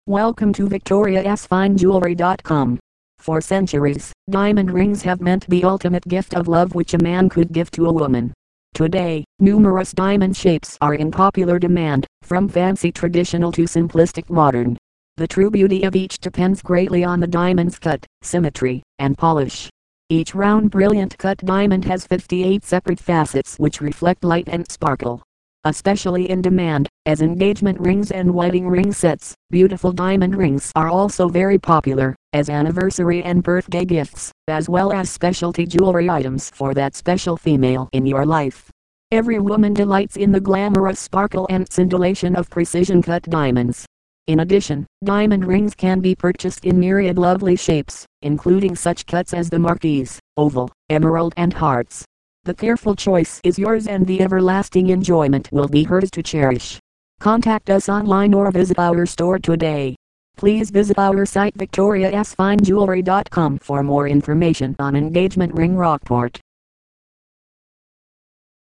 Welcome to VictoriasFineJewelry.com. For centuries, diamond rings have meant the ultimate gift of love which a man could give to a woman. Today, numerous diamond shapes are in popular demand, from fancy traditional to simplistic modern. The true beauty of each depends greatly on the diamond's cut, symmetry, and polish. Each round brilliant cut diamond has 58 separate facets which reflect light and sparkle. Especially in demand, as engagement rings and wedding ring sets, beautiful diamond rings are also very popular, as anniversary and birthday gifts, as well as specialty jewelry items for that special female in your life. Every woman delights in the glamorous sparkle and scintillation of precision-cut diamonds. In addition, diamond rings can be purchased in myriad lovely shapes, including such cuts as the Marquise, Oval, Emerald and Hearts. The careful choice is yours and the everlasting enjoyment will be hers to cherish. Contact us online or visit our store today. Please visit our site VictoriasFineJewelry.com for more information on engagement ring Rockport.